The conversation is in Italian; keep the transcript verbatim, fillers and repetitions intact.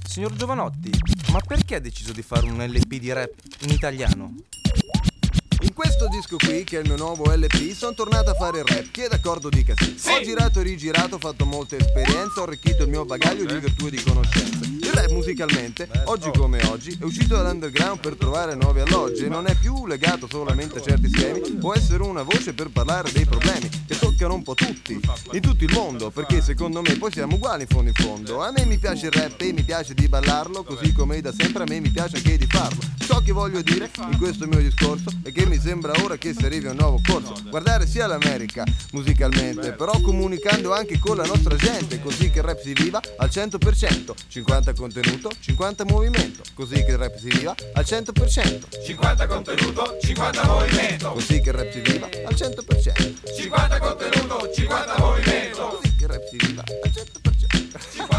Signor Giovanotti, ma perché ha deciso di fare un L P di rap in italiano? In questo disco qui, che è il mio nuovo L P, sono tornato a fare il rap, chi è d'accordo dica sì. sì. Ho girato e rigirato, ho fatto molte esperienze, ho arricchito il mio bagaglio di virtù e di conoscenze. Il rap musicalmente, oggi come oggi, è uscito dall'underground per trovare nuovi alloggi e non è più legato solamente a certi schemi, può essere una voce per parlare dei problemi che toccano un po' tutti, in tutto il mondo, perché secondo me poi siamo uguali in fondo in fondo. A me mi piace il rap e mi piace di ballarlo, così come da sempre a me mi piace anche di farlo. Ciò che voglio dire in questo mio discorso è che mi sembra ora che si arrivi a un nuovo corso, guardare sia l'America musicalmente, però comunicando anche con la nostra gente, così che il rap si viva al cento per cento. cinquanta contenuto, cinquanta movimento, così che il rap si viva al cento per cento. cinquanta contenuto, cinquanta movimento, così che il rap si viva al cento per cento. cinquanta contenuto, cinquanta movimento, così che il rap si viva al cento per cento.